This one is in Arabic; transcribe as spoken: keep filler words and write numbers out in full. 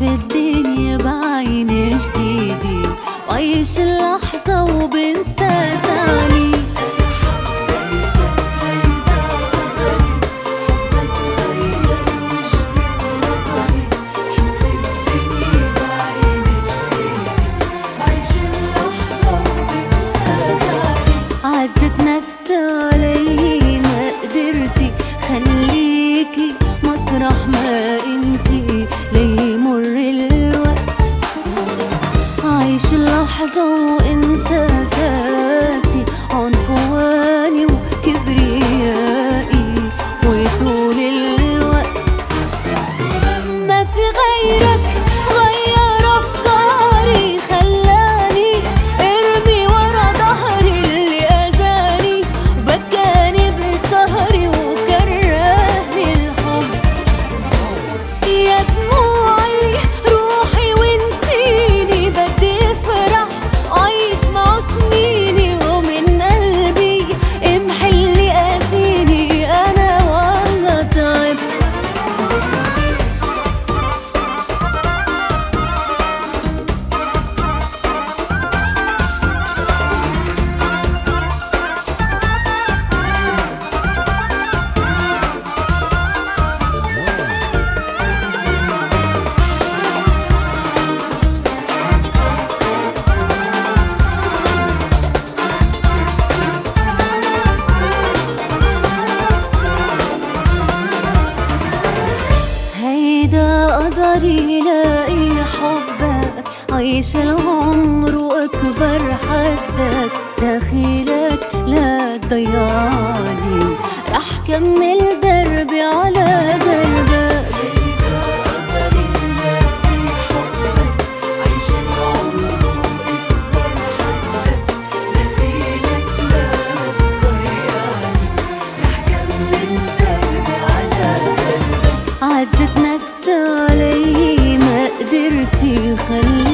بشوف الدنيا بعين جديدة وعيش اللحظة وبنسى زعلي. عزت نفسي علي ما قدرتي خليكي مطرح ما انتي ليمر الوقت. عيش اللحظة وانسى ذاتي عنفواني وكبريائي وطول الوقت. ما في غيرك غير افكاري خلاني ارمي ورا ظهري اللي اذاني وبكاني بسهري وكرهني الحب. يا دموعي روحي ونسيني بدي افرح عيش مع سنيني ومن قلبي امحي اللي قاسيني انا والله تعبت. هيدا قدري لاقي حبك عيش العمر واكبر حدك داخلك لا تضيعني رح كمل دربي على دربك. هيدا قدري لاقي حبك عيش العمر واكبر حدك داخلك لا تضيعني رح كمل دربي على دربك. عزت نفسي علي ما قدرتي خلي